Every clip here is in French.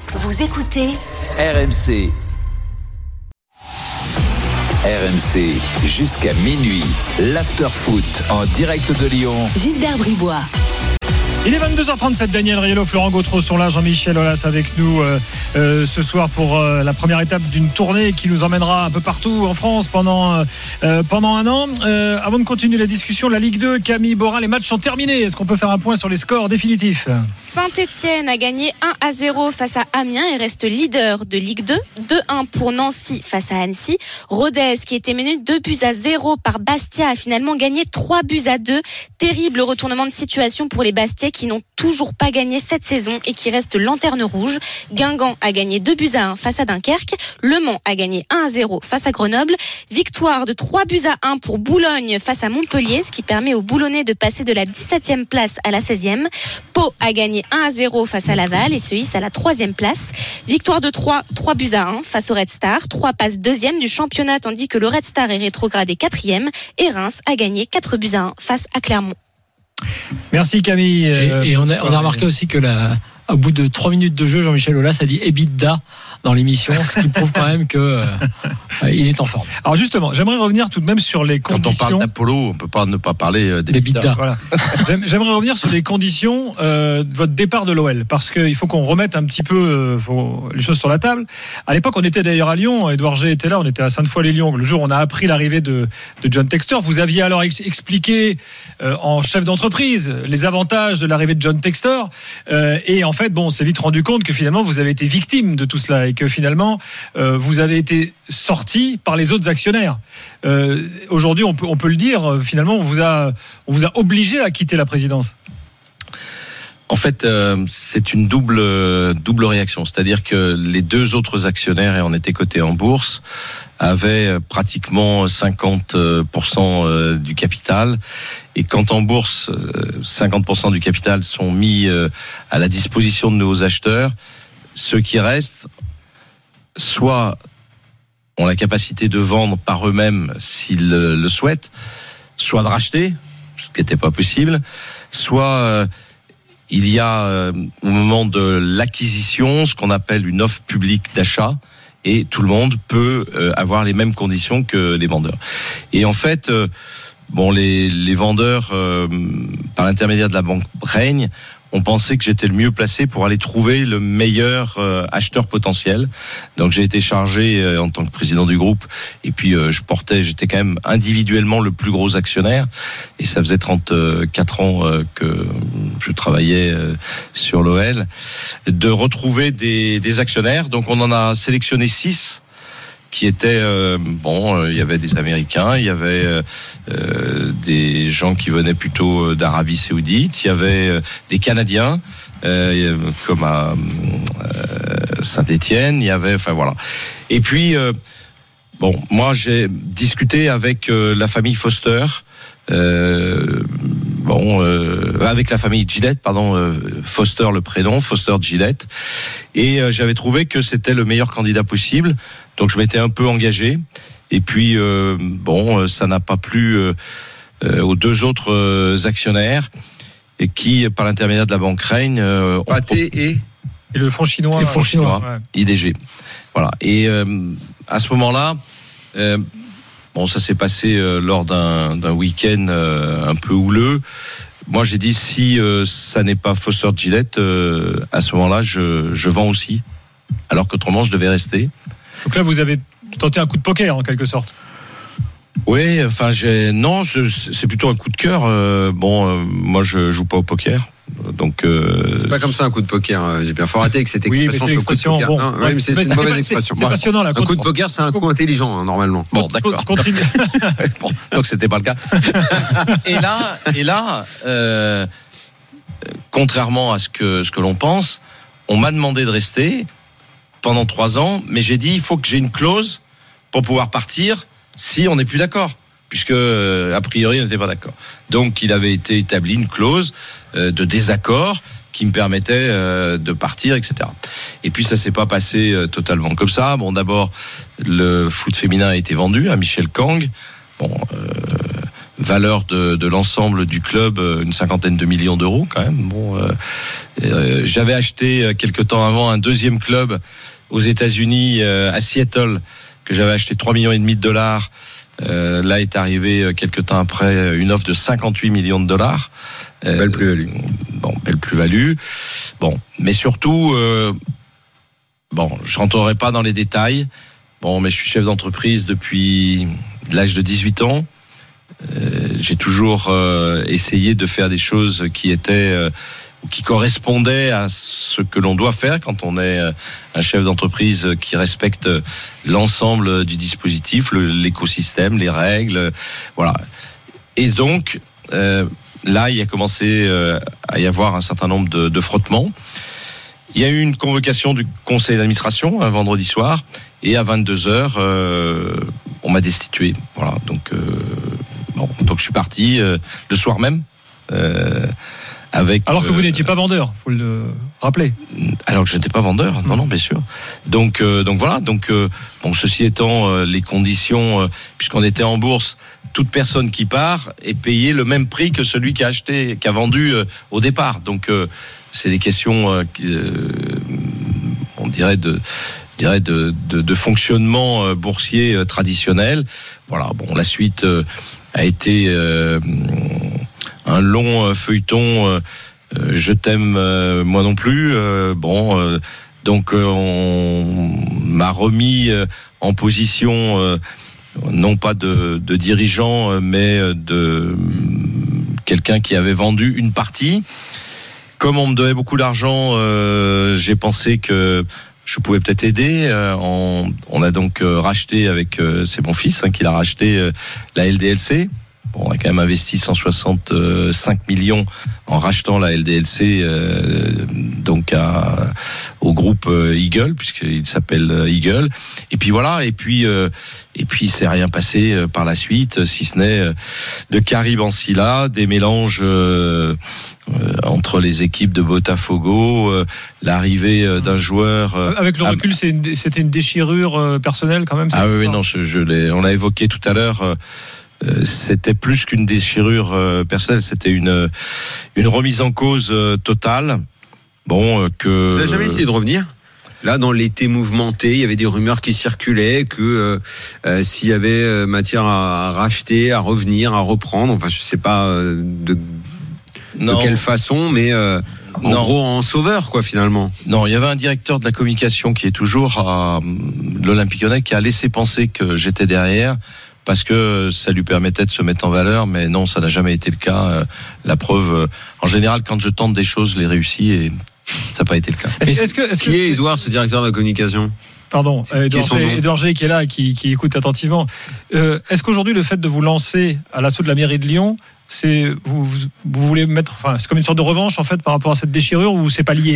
Vous écoutez RMC. RMC, jusqu'à minuit, l'after-foot en direct de Lyon. Gilbert Bribois. Il est 22h37, Daniel Riello, Florent Gautreau sont là, Jean-Michel Aulas avec nous ce soir pour la première étape d'une tournée qui nous emmènera un peu partout en France pendant un an. Avant de continuer la discussion, la Ligue 2, Camille Borin, les matchs sont terminés. Est-ce qu'on peut faire un point sur les scores définitifs ? Saint-Etienne a gagné 1-0 face à Amiens et reste leader de Ligue 2. 2-1 pour Nancy face à Annecy. Rodez, qui était mené 2-0 par Bastia, a finalement gagné 3-2. Terrible retournement de situation pour les Bastiais qui n'ont toujours pas gagné cette saison et qui restent lanterne rouge. Guingamp a gagné 2-1 face à Dunkerque. Le Mans a gagné 1-0 face à Grenoble. Victoire de 3-1 pour Boulogne face à Montpellier, ce qui permet aux Boulonnais de passer de la 17e place à la 16e. Pau a gagné 1-0 face à Laval et se hisse à la 3e place. Victoire de 3-1 face au Red Star. 3 passe 2e du championnat tandis que le Red Star est rétrogradé 4e. Et Reims a gagné 4-1 face à Clermont. Merci Camille. Et on a remarqué aussi que au bout de 3 minutes de jeu, Jean-Michel Aulas a dit EBITDA dans l'émission, ce qui prouve quand même que il est en forme. Alors justement, j'aimerais revenir tout de même sur les conditions. Quand on parle d'Apollo, on ne peut pas ne pas parler d'EBITDA. Voilà. J'aimerais revenir sur les conditions de votre départ de l'OL, parce qu'il faut qu'on remette un petit peu les choses sur la table. À l'époque, on était d'ailleurs à Lyon, Édouard G était là, on était à Sainte-Foy-les-Lyons. Le jour où on a appris l'arrivée de John Textor, vous aviez alors expliqué en chef d'entreprise les avantages de l'arrivée de John Textor, et en fait, on s'est vite rendu compte que finalement, vous avez été victime de tout cela, et que finalement, vous avez été sorti par les autres actionnaires. Aujourd'hui, on peut le dire, finalement, on vous a obligé à quitter la présidence. En fait, c'est une double réaction. C'est-à-dire que les deux autres actionnaires, et on était cotés en bourse, avaient pratiquement 50% du capital. Et quand en bourse, 50% du capital sont mis à la disposition de nos acheteurs, ceux qui restent, soit ont la capacité de vendre par eux-mêmes s'ils le souhaitent, soit de racheter, ce qui n'était pas possible, soit il y a au moment de l'acquisition ce qu'on appelle une offre publique d'achat, et tout le monde peut avoir les mêmes conditions que les vendeurs. Et en fait, les vendeurs, par l'intermédiaire de la banque Règne, on pensait que j'étais le mieux placé pour aller trouver le meilleur acheteur potentiel. Donc j'ai été chargé en tant que président du groupe, et puis j'étais quand même individuellement le plus gros actionnaire, et ça faisait 34 ans que je travaillais sur l'OL, de retrouver des actionnaires. Donc on en a sélectionné 6 qui étaient il y avait des Américains, il y avait des gens qui venaient plutôt d'Arabie Saoudite, il y avait des Canadiens comme à Saint-Etienne, il y avait, voilà. Et puis moi j'ai discuté avec la famille Foster, avec la famille Gillette, Foster le prénom, Foster Gillette, et j'avais trouvé que c'était le meilleur candidat possible. Donc je m'étais un peu engagé, et puis ça n'a pas plu aux deux autres actionnaires, et qui, par l'intermédiaire de la banque Règne, et le fonds chinois, ouais. IDG. Voilà. Et à ce moment-là, ça s'est passé lors d'un week-end un peu houleux. Moi, j'ai dit, si ça n'est pas Foster Gillette, à ce moment-là, je vends aussi, alors qu'autrement, je devais rester. Donc là, vous avez tenté un coup de poker, en quelque sorte. Oui, c'est plutôt un coup de cœur. Moi, je joue pas au poker. Donc, c'est pas comme ça un coup de poker. J'ai bien faut arrêter avec cette expression. Oui, mais c'est sur le coup de poker. Mais c'est une mauvaise expression. C'est passionnant là. Un coup de poker, c'est un coup intelligent normalement. Bon, d'accord. Donc c'était pas le cas. Et là, contrairement à ce que l'on pense, on m'a demandé de rester pendant 3 ans, mais j'ai dit il faut que j'ai une clause pour pouvoir partir si on n'est plus d'accord, puisque a priori on n'était pas d'accord. Donc il avait été établi une clause de désaccord qui me permettait de partir, etc. Et puis ça s'est pas passé totalement comme ça. D'abord le foot féminin a été vendu à Michel Kang. valeur de l'ensemble du club, une 50aine de millions d'euros quand même. Bon, j'avais acheté quelque temps avant un deuxième club aux États-Unis, à Seattle, que j'avais acheté 3,5 millions de dollars. Là est arrivé quelque temps après une offre de 58 millions de dollars. Belle plus-value. Bon, belle plus-value. Bon, mais surtout, je rentrerai pas dans les détails. Bon, mais je suis chef d'entreprise depuis l'âge de 18 ans. J'ai toujours essayé de faire des choses qui étaient qui correspondaient à ce que l'on doit faire quand on est un chef d'entreprise qui respecte l'ensemble du dispositif, l'écosystème, les règles, voilà. Et donc là, il a commencé à y avoir un certain nombre de frottements. Il y a eu une convocation du conseil d'administration un vendredi soir, et à 22h, on m'a destitué. Voilà, donc je suis parti le soir même. Alors que vous n'étiez pas vendeur, faut le rappeler. Alors que je n'étais pas vendeur, non, bien sûr. Donc voilà. Ceci étant, les conditions, puisqu'on était en bourse, toute personne qui part est payée le même prix que celui qui a vendu au départ. Donc c'est des questions, on dirait de fonctionnement boursier traditionnel. Voilà. Bon, la suite a été un long feuilleton. Je t'aime, moi non plus. Donc on m'a remis en position, non pas de dirigeant, mais de quelqu'un qui avait vendu une partie. Comme on me devait beaucoup d'argent, j'ai pensé que je pouvais peut-être aider. On a donc racheté avec, c'est mon fils qui l'a racheté, la LDLC. Bon, on a quand même investi 165 millions en rachetant la LDLC, au groupe Eagle, puisqu'il s'appelle Eagle. Et puis voilà, et puis il s'est rien passé par la suite, si ce n'est de Karim Ancila, des mélanges entre les équipes de Botafogo, l'arrivée d'un joueur. Avec le recul, c'était une déchirure personnelle quand même. Ah oui, non, on l'a évoqué tout à l'heure. C'était plus qu'une déchirure personnelle, c'était une remise en cause totale. Bon, que. Vous n'avez jamais essayé de revenir ? Là, dans l'été mouvementé, il y avait des rumeurs qui circulaient que s'il y avait matière à racheter, à revenir, à reprendre, enfin, je sais pas de quelle façon, mais en gros en sauveur, quoi, finalement. Non, il y avait un directeur de la communication qui est toujours à l'Olympique Lyonnais qui a laissé penser que j'étais derrière, parce que ça lui permettait de se mettre en valeur, mais non, ça n'a jamais été le cas. La preuve, en général, quand je tente des choses, je les réussis, et ça n'a pas été le cas. Qui est Édouard, ce directeur de la communication ? Pardon, Édouard G qui est là, qui écoute attentivement. Est-ce qu'aujourd'hui, le fait de vous lancer à l'assaut de la mairie de Lyon, vous voulez mettre, enfin, c'est comme une sorte de revanche en fait par rapport à cette déchirure, ou c'est pas lié ?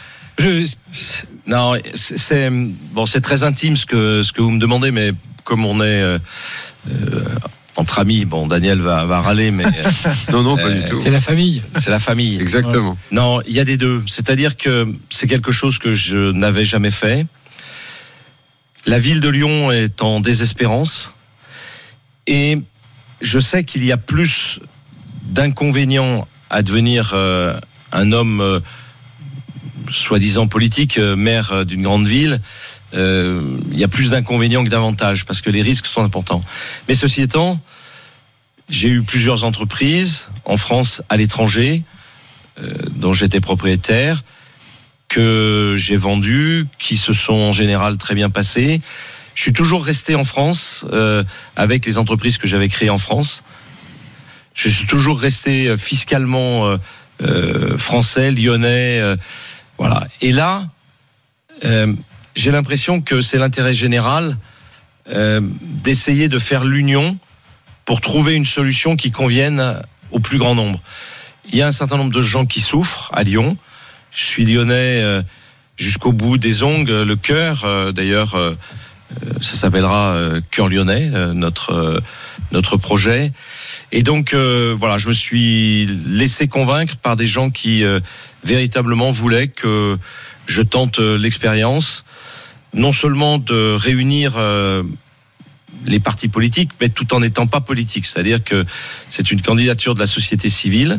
Non, c'est très intime ce que vous me demandez, mais comme on est entre amis, bon, Daniel va râler, mais non, pas du tout. C'est la famille. C'est la famille. Exactement. Ouais. Non, il y a des deux. C'est-à-dire que c'est quelque chose que je n'avais jamais fait. La ville de Lyon est en désespérance, et je sais qu'il y a plus d'inconvénients à devenir un homme soi-disant politique, maire d'une grande ville. Il y a plus d'inconvénients que d'avantages, parce que les risques sont importants. Mais ceci étant, j'ai eu plusieurs entreprises en France, à l'étranger, dont j'étais propriétaire, que j'ai vendues, qui se sont en général très bien passées. Je suis toujours resté en France avec les entreprises que j'avais créées en France. Je suis toujours resté fiscalement français, lyonnais, voilà. Et là, j'ai l'impression que c'est l'intérêt général d'essayer de faire l'union pour trouver une solution qui convienne au plus grand nombre. Il y a un certain nombre de gens qui souffrent à Lyon. Je suis lyonnais jusqu'au bout des ongles, le cœur. D'ailleurs, ça s'appellera Cœur Lyonnais, notre projet. Et donc, voilà, je me suis laissé convaincre par des gens qui véritablement voulaient que je tente l'expérience, non seulement de réunir les partis politiques, mais tout en n'étant pas politique. C'est-à-dire que c'est une candidature de la société civile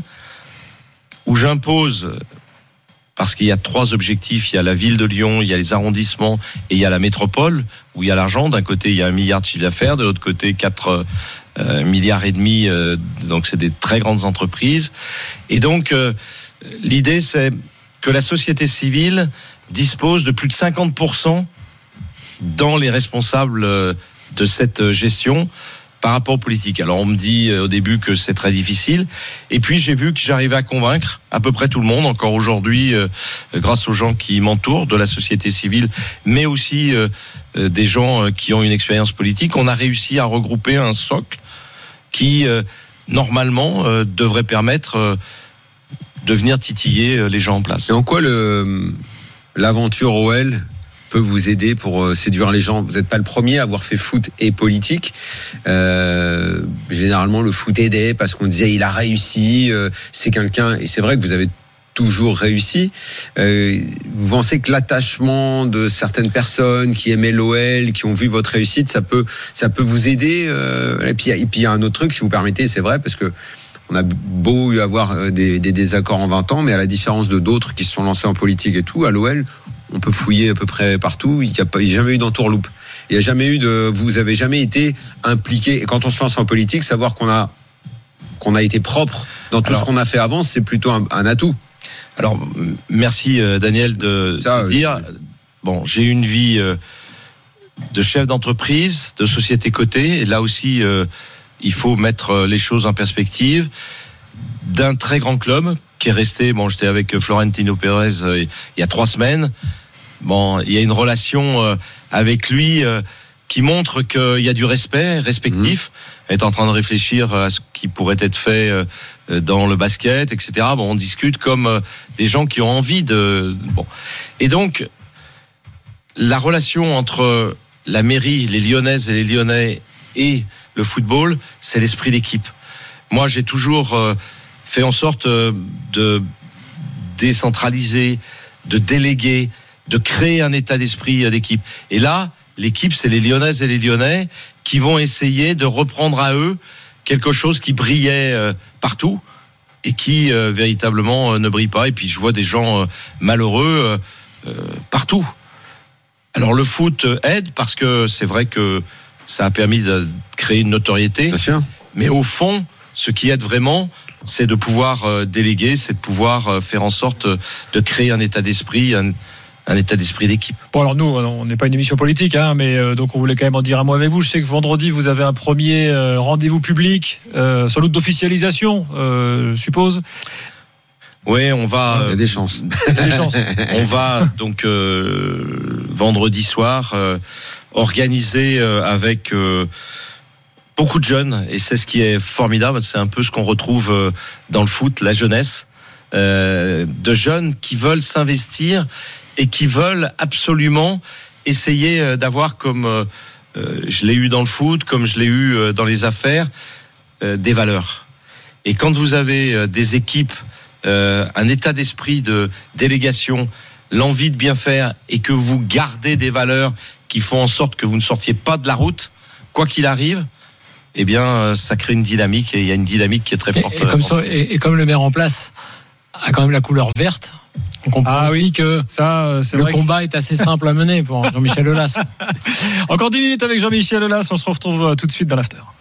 où j'impose, parce qu'il y a 3 objectifs, il y a la ville de Lyon, il y a les arrondissements et il y a la métropole, où il y a l'argent. D'un côté, il y a 1 milliard de chiffre d'affaires, de l'autre côté, 4 milliards et demi, donc c'est des très grandes entreprises. Et donc, l'idée, c'est que la société civile dispose de plus de 50% dans les responsables de cette gestion par rapport aux politiques. Alors on me dit au début que c'est très difficile, et puis j'ai vu que j'arrivais à convaincre à peu près tout le monde, encore aujourd'hui, grâce aux gens qui m'entourent, de la société civile, mais aussi des gens qui ont une expérience politique. On a réussi à regrouper un socle qui, normalement, devrait permettre de venir titiller les gens en place. Et en quoi l'aventure OL peut vous aider pour séduire les gens? Vous n'êtes pas le premier à avoir fait foot et politique. Généralement, le foot aidait parce qu'on disait il a réussi, c'est quelqu'un, et c'est vrai que vous avez toujours réussi. Vous pensez que l'attachement de certaines personnes qui aimaient l'OL, qui ont vu votre réussite, ça peut vous aider? Et puis il y a un autre truc, si vous permettez, c'est vrai, parce que on a beau avoir des désaccords en 20 ans, mais à la différence de d'autres qui se sont lancés en politique et tout, à l'OL, on peut fouiller à peu près partout. Il n'y a jamais eu d'entourloupe. Il n'y a jamais eu vous avez jamais été impliqué. Et quand on se lance en politique, savoir qu'on a été propre dans tout ce qu'on a fait avant, c'est plutôt un atout. Alors, merci Daniel de dire. Bon, j'ai une vie de chef d'entreprise, de société cotée. Et là aussi, il faut mettre les choses en perspective. D'un très grand club qui est resté. Bon, j'étais avec Florentino Pérez il y a 3 semaines. Bon, il y a une relation avec lui qui montre qu'il y a du respectif. Elle est en train de réfléchir à ce qui pourrait être fait dans le basket, etc. Bon, on discute comme des gens qui ont envie de. Bon, et donc la relation entre la mairie, les Lyonnaises et les Lyonnais et le football, c'est l'esprit d'équipe. Moi, j'ai toujours fait en sorte de décentraliser, de déléguer, de créer un état d'esprit d'équipe. Et là, l'équipe, c'est les Lyonnaises et les Lyonnais qui vont essayer de reprendre à eux quelque chose qui brillait partout et qui véritablement ne brille pas. Et puis je vois des gens malheureux partout. Alors le foot aide parce que c'est vrai que ça a permis de créer une notoriété. Bien sûr. Mais au fond, ce qui aide vraiment, c'est de pouvoir déléguer, c'est de pouvoir faire en sorte de créer un état d'esprit, un état d'esprit d'équipe. Bon, alors nous, on n'est pas une émission politique, mais donc on voulait quand même en dire un mot avec vous. Je sais que vendredi, vous avez un premier rendez-vous public, sans doute d'officialisation, je suppose. Oui, on va. Il y a des chances. On va donc vendredi soir organiser avec beaucoup de jeunes, et c'est ce qui est formidable. C'est un peu ce qu'on retrouve dans le foot, la jeunesse, de jeunes qui veulent s'investir et qui veulent absolument essayer d'avoir, comme je l'ai eu dans le foot, comme je l'ai eu dans les affaires, des valeurs. Et quand vous avez des équipes, un état d'esprit de délégation, l'envie de bien faire, et que vous gardez des valeurs qui font en sorte que vous ne sortiez pas de la route, quoi qu'il arrive, eh bien, ça crée une dynamique, et il y a une dynamique qui est très forte. Et comme le maire en place a quand même la couleur verte, on comprend aussi que le combat est assez simple à mener pour Jean-Michel Aulas. Encore 10 minutes avec Jean-Michel Aulas, on se retrouve tout de suite dans l'after.